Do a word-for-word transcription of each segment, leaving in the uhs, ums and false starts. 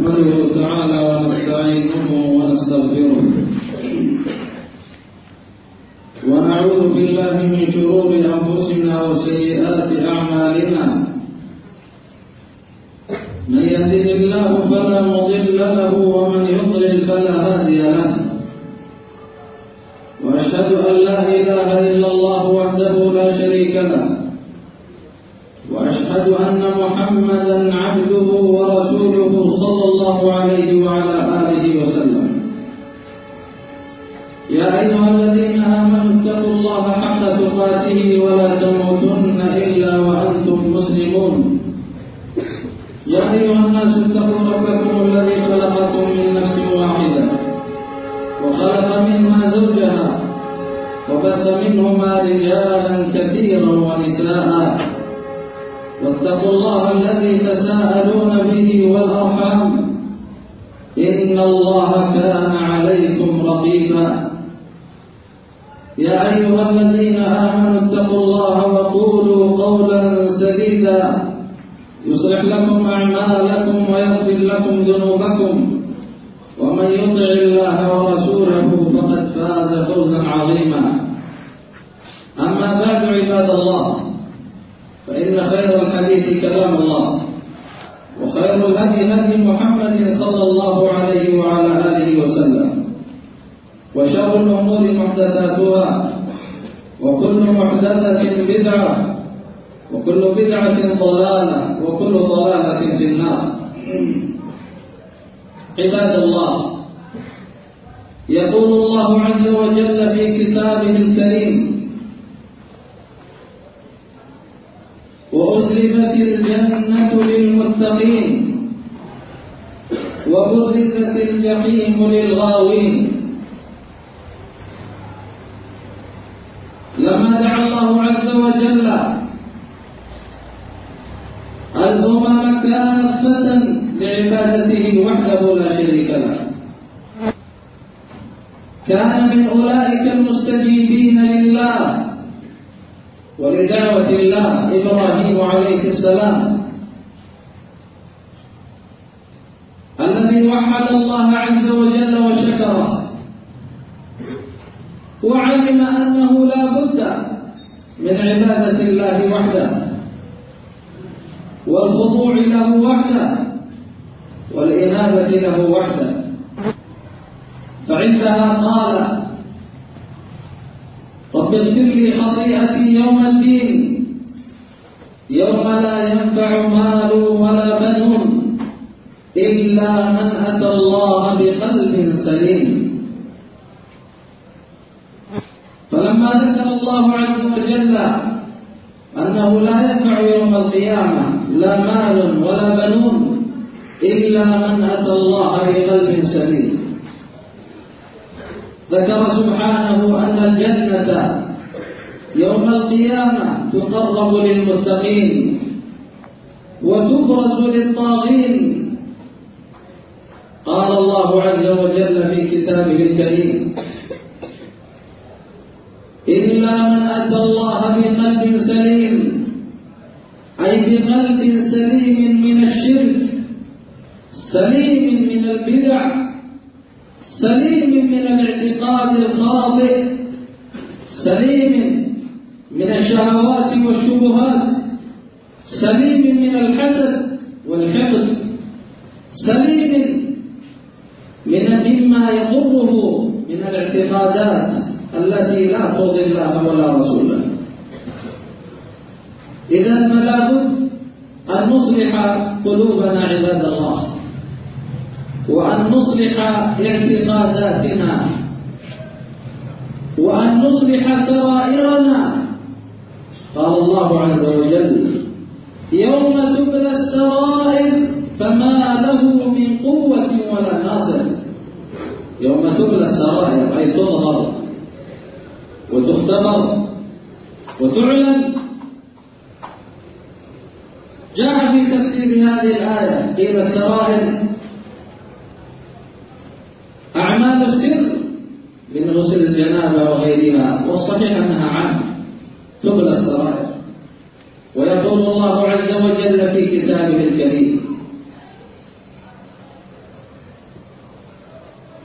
نحمده تعالى ونستعينه ونستغفره ونعوذ بالله من شرور أنفسنا وسيئات أعمالنا من يهده الله فلا مضل له ومن يضلل فلا هادي له وأشهد أن لا إله إلا الله وحده لا شريك له وأشهد أن محمدا عبده ورسوله صلى الله عليه وعلى آله وسلم. يا أيها الذين آمنوا اتقوا الله حق تقاته ولا تموتن إلا وأنتم مسلمون. يا أيها الناس اتقوا ربكم الذي خلقكم من نفس واحدة وخلق منها زوجها وبث منهما رجالا كثيرا ونساء واتقوا الله الذي تساءلون به والأرحام إن الله كان عليكم رقيبا. يا أيها الذين آمنوا اتقوا الله وقولوا قولا سديدا يصلح لكم أعمالكم ويغفر لكم ذنوبكم ومن يطع الله ورسوله فقد فاز فوزا عظيما. أما بعد عباد الله، فإن خير الحديث كلام الله وخير الهدي هدي محمد صلى الله عليه وعلى آله وسلم وشر الأمور محدثاتها وكل محدثة بدعة وكل بدعة ضلالة وكل ضلالة في النار. عباد الله، يقول الله عز وجل في كتابه الكريم: وأزلفت الجنة للمتقين وبرزت الجحيم للغاوين. لما دعا الله عز وجل الأمم كافة لعبادته وحده لا شريك له، كان من أولئك المستجيبين لله ولدعوة الله إبراهيم عليه السلام الذي وحد الله عز وجل وشكره وعلم أنه لا بد من عبادة الله وحده والخضوع له وحده والإنابة له وحده، فعندها قال: رب اغفر لي خطيئتي يوم الدين يوم لا ينفع مال ولا بنون إلا من أتى الله بقلب سليم. فلما ذكر الله عز وجل أنه لا ينفع يوم القيامة لا مال ولا بنون إلا من أتى الله بقلب سليم، ذكر سبحانه أن الجنة يوم القيامة تقرب للمتقين وتبرز للطاغين. قال الله عز وجل في كتابه الكريم: إلا من أتى الله بقلب سليم، أي بقلب سليم من الشرك، سليم من البدع، سليم من الاعتقاد الخاطئ، سليم من الشهوات والشبهات، سليم من الحسد والحقد، سليم من مما يضره من الاعتقادات التي لا ترضي الله ولا رسوله. إذا فلا بد أن نصلح قلوبنا عباد الله، وأن نصلح اعتقاداتنا، وأن نصلح سرائرنا. قال الله عز وجل: يوم تبلى السرائر فما له من قوة ولا ناصر. يوم تبلى السرائر أي تظهر وتختبر وتعلن. جاء في تفسير هذه الآية قيل السرائر أعمال السر من غسل الجنابة وغيرها، والصحيح أنها عام تبلى السرائر. ويقول الله عز وجل في كتابه الكريم: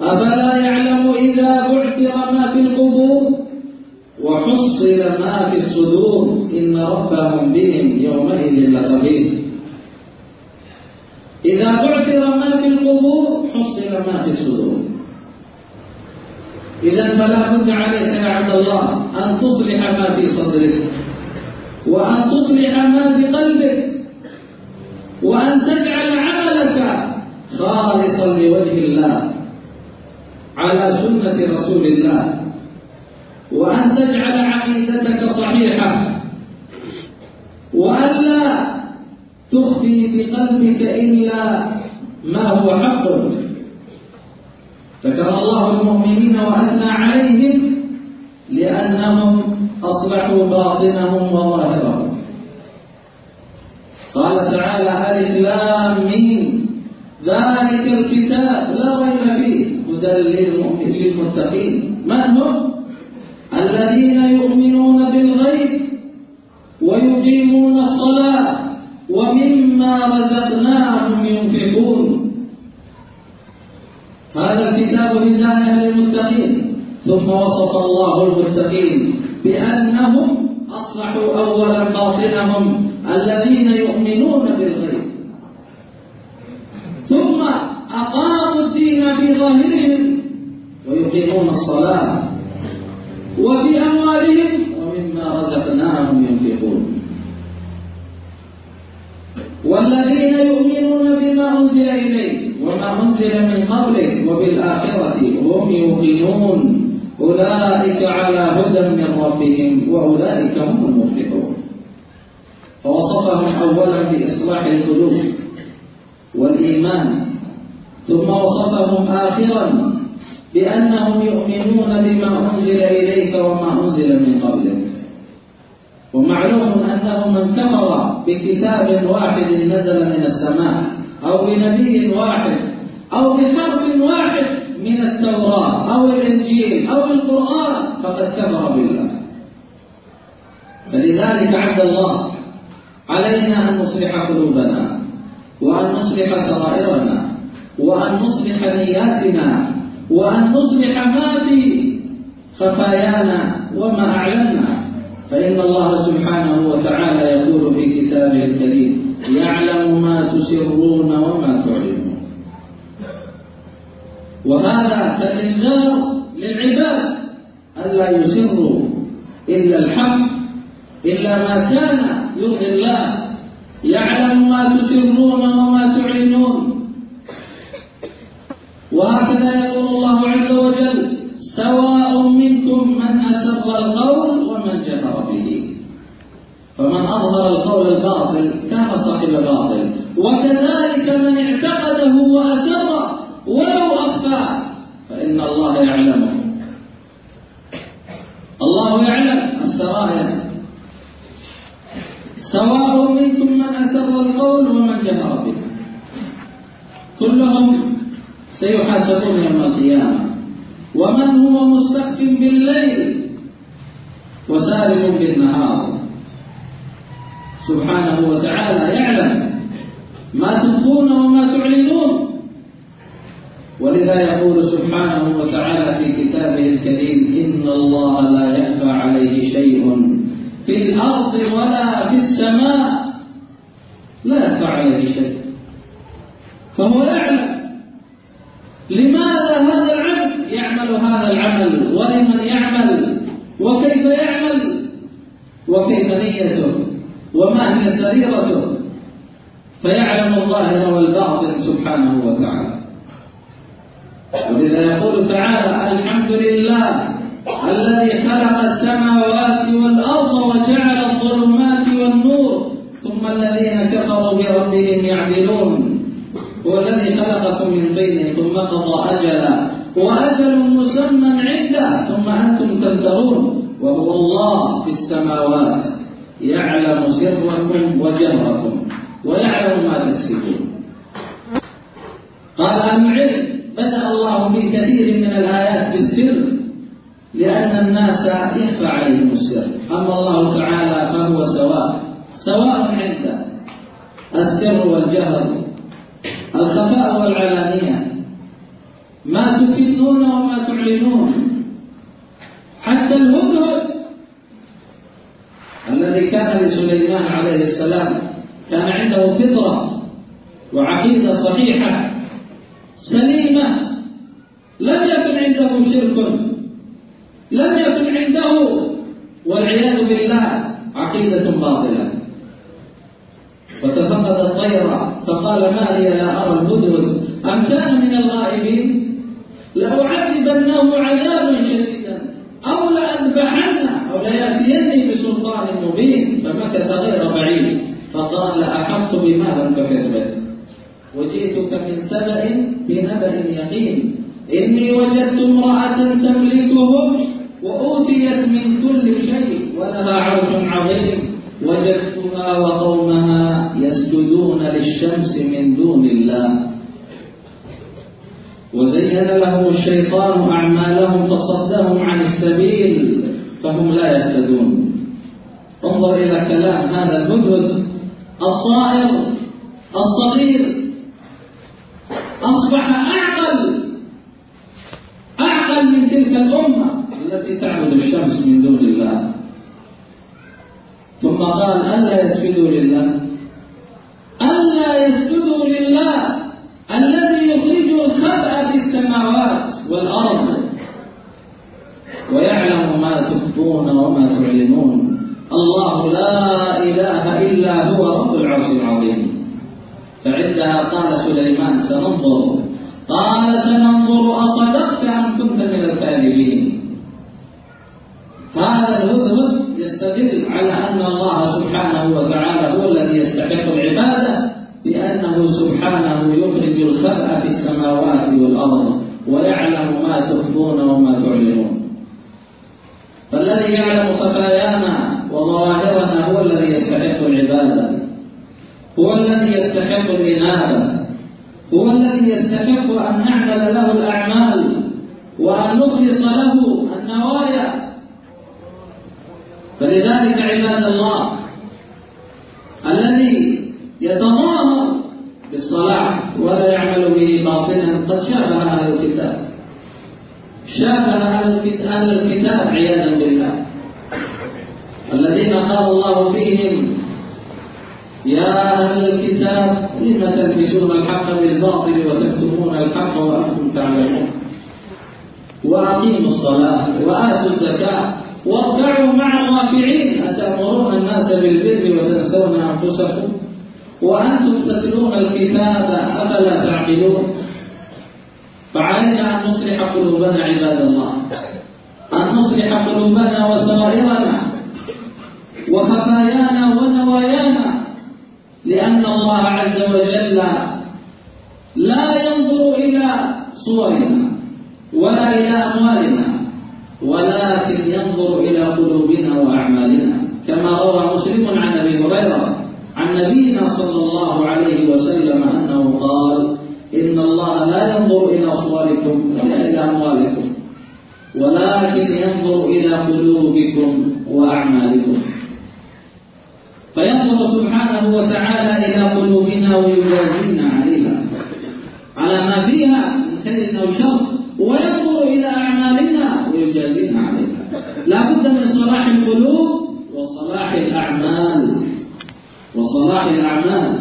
أفلا يعلم إذا بعثر ما في القبور وحصل ما في الصدور إن ربهم بهم يومئذ لخبير. إذا بعثر ما في القبور حصل ما في الصدور. إذا فلا بد عليك يا عبد الله أن تصلح ما في صدرك، وأن تصلح ما في قلبك، وأن تجعل عملك خالصا لوجه الله على سنة رسول الله، وأن تجعل عقيدتك صحيحة، وألا تخفي في قلبك إلا ما هو حق. ذكر الله المؤمنين وأثنى عليهم لأنهم أصلحوا باطنهم وظاهرهم. قال تعالى: ألف لام ميم ذلك الكتاب لا ريب فيه هدى للمتقين. من هم؟ الذين يؤمنون بالغيب ويقيمون الصلاة ومما رزقناهم ينفقون. هذا الكتاب هداية للمتقين. ثم وصف الله المتقين بأنهم أصلحوا أولا باطنهم الذين يؤمنون بالغيب، ثم أقاموا الدين بظاهرهم ويقيمون الصلاة وفي أموالهم ومما رزقناهم ينفقون. والذين يؤمنون بما أنزل إليك وما أنزل من قبلك وبالآخرة هم يوقنون أولئك على هدى من ربهم وأولئك هم المفلحون. فوصفهم أولا بإصلاح القلوب والإيمان، ثم وصفهم آخرا بأنهم يؤمنون بما أنزل إليك وما أنزل من قبلك. ومعلوم أنه من كفر بكتاب واحد نزل من السماء أو بنبي واحد أو بحرف واحد من التوراة أو الإنجيل أو القرآن فقد كفر بالله. فلذلك عبد الله علينا أن نصلح قلوبنا، وأن نصلح سرائرنا، وأن نصلح نياتنا، وأن نصلح ما في خفايانا وما أعلنا. فإن الله سبحانه وتعالى يقول في كتابه الكريم: يعلم ما تسرون وما تعلنون. وهذا كالإنذار للعباد ألا يسروا إلا الحق، إلا ما كان يرضي الله. يعلم ما تسرون وما تعلنون. وهكذا يقول الله عز وجل: سواء منكم من أسر القول ومن جهر به. فمن أظهر القول الباطل كان صاحب باطل، وكذلك من اعتقده وأسر ولو أخفى فإن الله يعلمه. الله يعلم السرائر. سواء منكم من أسر القول ومن جهر به. كلهم سيحاسبون يوم القيامة. ومن هو مستخف بالليل وسارب بالنهار سبحانه وتعالى يعلم ما تخفون وما تعلنون. ولذا يقول سبحانه وتعالى في كتابه الكريم: إن الله لا يخفى عليه شيء في الأرض ولا في السماء. لا يخفى عليه شيء، فهو يعلم. لماذا هذا العبد يعمل هذا العمل، ولمن يعمل، وكيف يعمل، وكيف نيته، وما هي سريرته. فيعلم الظاهر والباطن سبحانه وتعالى. ولذا يقول تعالى: الحمد لله الذي خلق السماوات والأرض وجعل الظلمات والنور ثم الذين كفروا بربهم يعدلون. هو الذي خلقكم من بين ثم قضى أجلا وأجل مسمى عنده ثم أنتم تمترون. وهو الله في السماوات يعلم سركم وجهركم ويعلم ما تكسبون. قال أهل العلم: بدأ الله في كثير من الآيات بالسر لأن الناس يخفى عليهم السر. أما الله تعالى فهو سواء سواء عنده السر والجهر، الخفاء والعلانية. ما تكنون وما تعلنون. حتى الهدهد الذي كان لسليمان عليه السلام كان عنده فطرة وعقيدة صحيحة سليمة، لم يكن عنده شرك، لم يكن عنده والعياذ بالله عقيدة باطلة، وتفقد الطير فقال ما لي لا أرى الهدهد أم كان من الغائبين لأعذبنه عذابا شديدا أو لأذبحنه أو ليأتيني بسلطان مبين. فمكث غير بعيد فقال أحطت بما لم تحط به وجئتك من سبأ بنبأ يقين إني وجدت امرأة تملكهم وأوتيت من كل شيء ولها عرش عظيم وجدتها وقومها يسجدون للشمس من دون الله وزين لهم الشيطان أعمالهم فصدهم عن السبيل فهم لا يهتدون. انظر إلى كلام هذا الهدهد الطائر الصغير، أصبح أعقل أعقل من تلك الأمة التي تعبد الشمس من دون الله. ثم قال ألا يسجدوا لله، ألا يسجدوا لله الذي يخرج الخبأ في السماوات والأرض ويعلم ما تخفون وما تعلنون. الله لا إله إلا هو رب العرش العظيم. فعندها قال سليمان سننظر قال سننظر أصدقت أم كنت من الكاذبين. هذا الهدهد يستدل على أن الله سبحانه وتعالى هو الذي يستحق العبادة، بأنه سبحانه يخرج الخبأ في السماوات والأرض ويعلم ما تخفون وما تعلنون. فالذي يعلم خفايانا وظواهرنا هو الذي يستحق العبادة، هو الذي يستحق الإنابة، هو الذي يستحق أن نعمل له الأعمال وأن نخلص له النوايا. فلذلك عباد الله الذي يتظاهر بالصلاح ولا يعمل به باطنا قد شابه أهل الكتاب، شابه أهل الكتاب عياذا بالله، الذين قال الله فيهم يا أهل الكتاب لم تلبسون الحق بالباطل وتكتمون الحق وأنتم تعلمون وأقيموا الصلاة وآتوا الزكاة واركعوا مع الراكعين أتأمرون الناس بالبر وتنسون أنفسكم وأنتم تتلون الكتاب أفلا تعقلون. فعلينا أن نصلح قلوبنا عباد الله، أن نصلح قلوبنا وسرائرنا وخفايانا ونوايانا، لأن الله عز وجل لا ينظر إلى صورنا ولا إلى أموالنا، ولكن ينظر إلى قلوبنا وأعمالنا، كما روى مسلم عن أبي هريرة عن نبينا صلى الله عليه وسلم أنه قال إن الله لا ينظر إلى صوركم ولا إلى أموالكم ولكن ينظر إلى قلوبكم وأعمالكم. فينظر سبحانه وتعالى إلى قلوبنا ويجازينا عليها على ما فيها من خير أو شر، وينظر إلى أعمالنا ويجازينا عليها. لا بد من صلاح القلوب وصلاح الأعمال وصلاح الأعمال.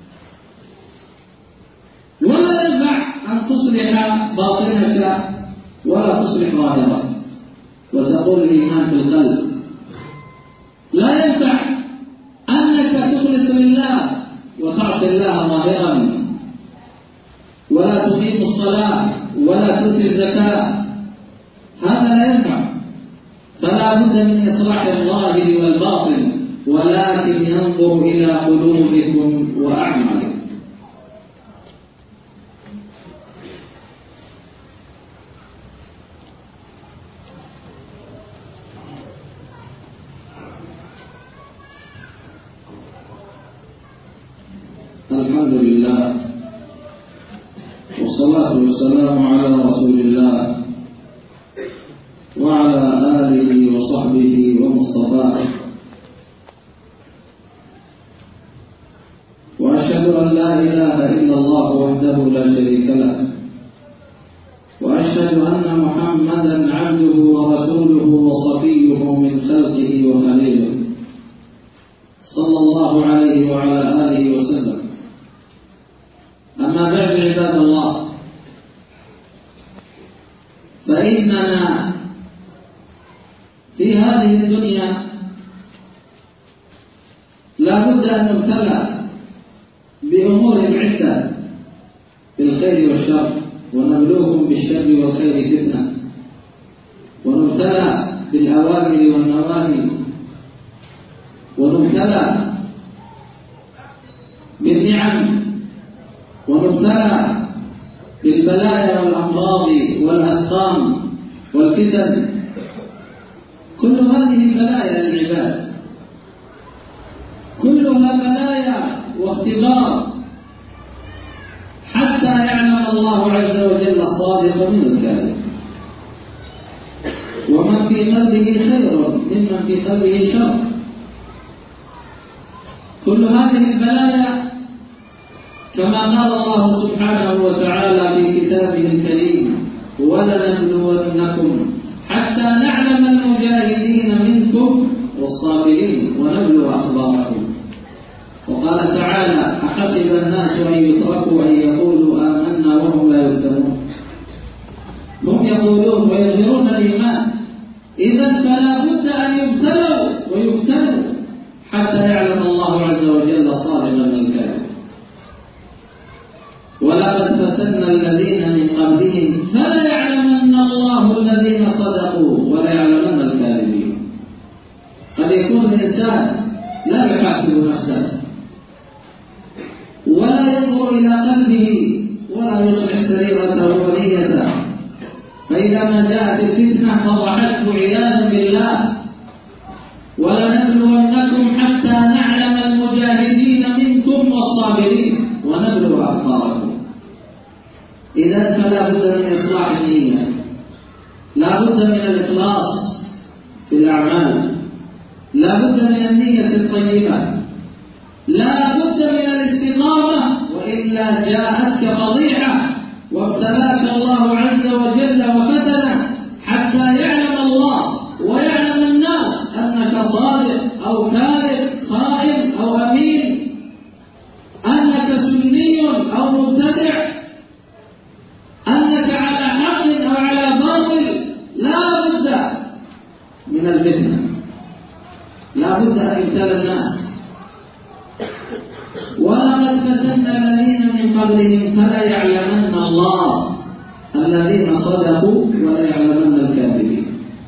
ولا ينفع أن تصلح باطنك ولا تصلح ظاهرك وتقول الإيمان في القلب. لا ينفع أنك تخلص لله وتعصي الله ظاهرا ولا تقيم الصلاة ولا تؤتي الزكاة، هذا لا ينفع. فلا بد من إصلاح الظاهر والباطن، ولكن ينظر إلى قلوبكم وأعمالكم. الحمد لله والصلاة والسلام على رسول الله وعلى آله وصحبه ومصطفاه، وأشهد أن لا إله إلا الله وحده لا شريك له وأشهد أن محمدا عبده ورسوله وصفيه من خلقه وخليله صلى الله عليه وعلى آله وسلم. أما بعد عباد الله، فإننا في هذه الدنيا لا بد أن نبتلى بأمور عدة، بالخير والشر، ونبلوكم بالشر والخير فتنة، ونبتلى بالأوامر والنواهي، ونبتلى بالنعم، ونبتلى بالبلايا والأمراض والأسقام والفتن. كل هذه البلايا للعباد، كلها بلايا واختبار حتى يعلم الله عز وجل الصادق من الكاذب، ومن في قلبه خير ممن في قلبه شر. كل هذه البلايا كما قال الله سبحانه وتعالى في كتابه الكريم: ولنبلونكم حتى نعلم المجاهدين منكم والصابرين ونبلو أخباركم. وقال تعالى: أحسب الناس أن يتركوا أن يقولوا آمنا وهم لا يفتنون. هم يقولون ويظهرون الإيمان، إذا فلا بد أن يبتلوا ويفتنوا حتى يعلم الله عز وجل صادقا من الكاذب. ولقد فتنا الذين من قبلهم فليعلمن الله الذين صدقوا وليعلمن الكاذبين. قد يكون الإنسان لا يحاسب نفسه ولا ينظر إلى قلبه ولا يصلح سريرته ونيته، فإذا ما جاءت الفتنة فضحته عياذا بالله. ولنبلونكم حتى نعلم المجاهدين منكم والصابرين ونبلو أخباركم. إذا فلا بد من إصلاح النية، لا بد من الإخلاص في الأعمال، لا بد من النية الطيبة، لا بد من الاستقامة، وإلا جاءتك فضيحة وابتلاك الله عز وجل وفتنك حتى يعلم الله ويعلم الناس أنك صادق أو كاذب، خائن أو أمين، أنك سني أو مبتدع، أنك على حق أو على باطل. لا بد من الفتنة، لا بد أن يبتلى الناس. ولقد فتنا الذين من قبلهم فلا يعلمن الله الذين صدقوا ولا يعلمن الكاذبين.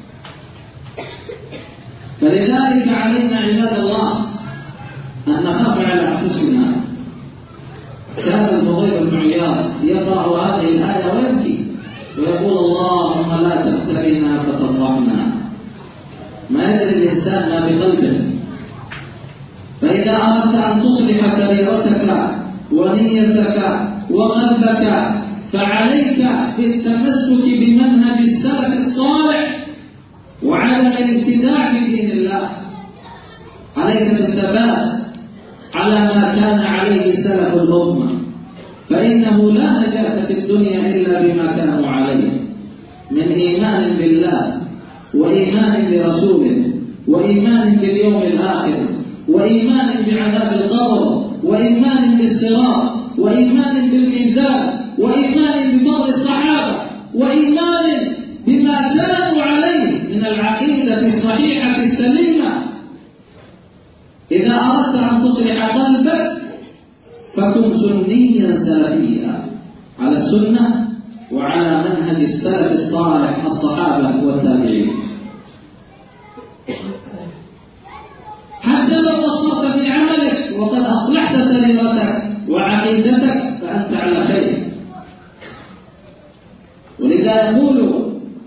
فلذلك علينا عباد الله أن نخاف على أنفسنا. كان الفضيل بن عياض يقرأ هذه الآية ويبكي ويقول: اللهم لا تفترنا فتطرحنا. ما يدري الإنسان ما بقلبه. فإذا أردت أن تصلح سريرتك ونيتك وقلبك فعليك بالتمسك بمنهج السلف الصالح وعدم الابتداع في دين الله. عليك بالثبات على ما كان عليه سلف الأمة، فإنه لا نجاة في الدنيا إلا بما كانوا عليه من إيمان بالله وإيمان برسوله وإيمان باليوم الآخر وإيمان بعذاب القبر وإيمان بالصراط وإيمان بالميزان وإيمان بفضل الصحابة وإيمان بما كانوا عليه من العقيدة الصحيحة السليمة. إذا أردت أن تصلح قلبك فكن سنيا سلفيا على السنة وعلى منهج السلف الصالح الصحابة والتابعين. حتى لو قصرت في عملك وقد أصلحت سريرتك وعقيدتك فأنت على خير. ولذا يقول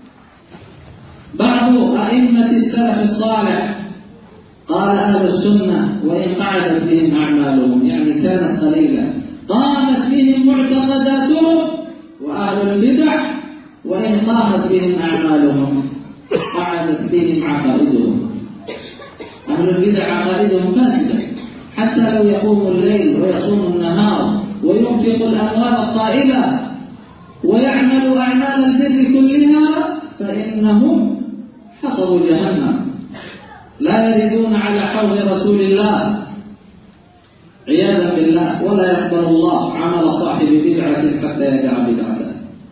بعض أئمة السلف الصالح: قال أهل السنة وإن قعدت بهم أعمالهم، يعني كانت قليلة، قامت بهم معتقداتهم، وأهل البدع وإن قامت بهم أعمالهم قعدت بهم عقائدهم. أهل البدع عقائدهم فاسدة، حتى لو يقوم الليل ويصوم النهار وينفق الأموال الطائلة ويعملوا أعمال البر كلها فإنهم حطبوا جهنم لا يردون على حوض رسول الله عياذا بالله، ولا يقبل الله عمل صاحب بدعة حتى يدع بدعته.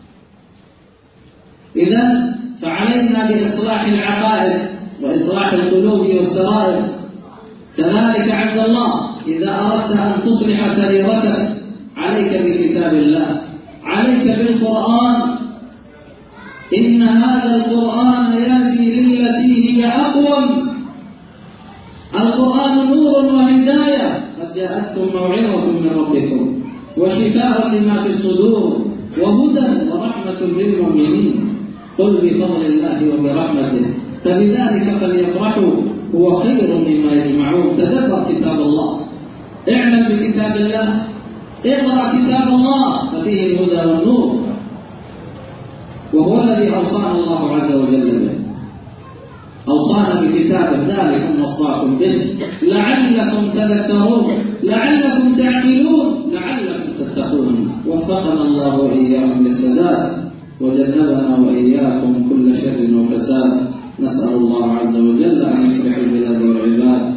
إذن فعلينا بإصلاح العقائد وإصلاح القلوب والسرائر. كذلك عبد الله إذا أردت أن تصلح سريرتك عليك بكتاب الله، عليك بالقرآن. إن هذا القرآن يهدي للتي هي أقوم. القرآن نور وهداية، قد جاءتكم موعظة من ربكم وشفاء لما في الصدور وهدى ورحمة للمؤمنين. قل بفضل الله وبرحمته فبذلك فليفرحوا هو خير مما يجمعون. تدبر كتاب الله، اعمل بكتاب الله، اقرأ كتاب الله ففيه الهدى والنور، وهو الذي أوصانا الله عز وجل به. أوصانا بكتاب ذلك وصاكم به لعلكم تذكرون، لعلكم تعقلون، لعلكم تتقون. وفقنا الله وإياكم للسداد وجنبنا وإياكم كل شر وفساد. نسأل الله عز وجل أن يصلح البلاد والعباد